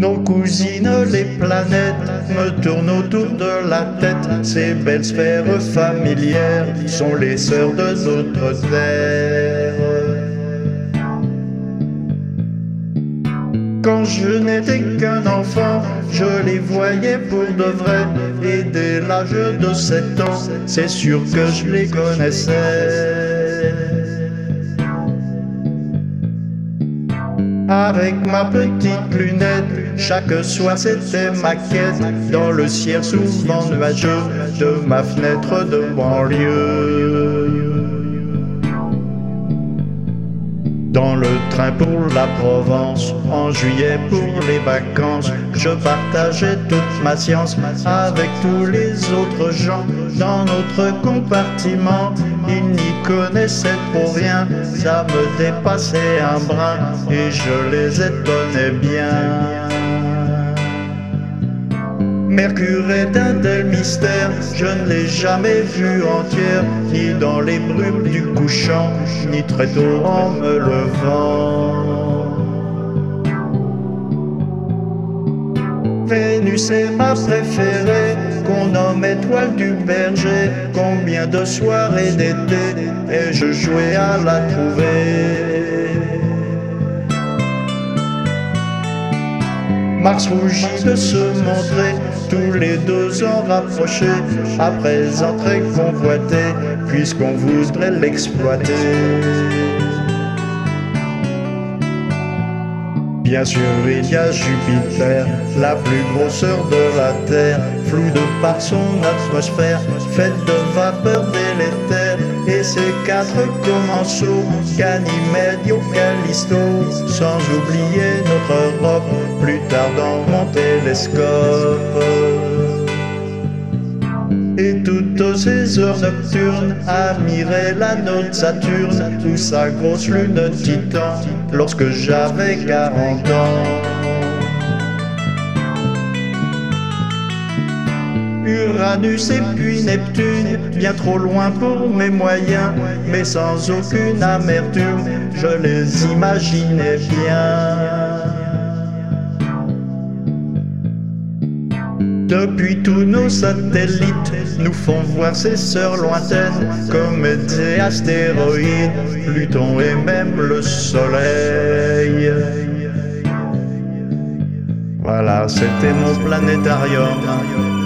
Nos cousines les planètes me tournent autour de la tête. Ces belles sphères familières sont les sœurs de notre terre. Quand je n'étais qu'un enfant, je les voyais pour de vrai. Et dès l'âge de 7 ans, c'est sûr que je les connaissais. Avec ma petite lunette, chaque soir c'était ma quête. Dans le ciel souvent nuageux de ma fenêtre de banlieue. Dans le train pour la Provence, en juillet pour les vacances, je partageais toute ma science avec tous les autres gens. Dans notre compartiment, ils n'y connaissaient trop rien, ça me dépassait un brin et je les étonnais bien. Mercure est un tel mystère, je ne l'ai jamais vu entière, ni dans les brumes du couchant, ni très tôt en me levant. Vénus est ma préférée, qu'on nomme étoile du berger. Combien de soirées d'été ai-je joué à la trouver. Mars rougit de se montrer, tous les 2 ans rapprochés, à présent très convoité, puisqu'on voudrait l'exploiter. Bien sûr, il y a Jupiter, la plus grosse sœur de la Terre, floue de par son atmosphère, faite de vapeur délétère. Et ses 4 commensaux, Ganymède, Io, Callisto, sans oublier notre Europe, plus tard dans mon télescope. Et toutes ces heures nocturnes admiraient l'anneau de Saturne ou sa grosse lune Titan lorsque j'avais 40 ans. Uranus et puis Neptune, bien trop loin pour mes moyens, mais sans aucune amertume, je les imaginais bien. Depuis tous nos satellites nous font voir ces sœurs lointaines, comètes et astéroïdes, Pluton et même le Soleil. Voilà, c'était mon planétarium.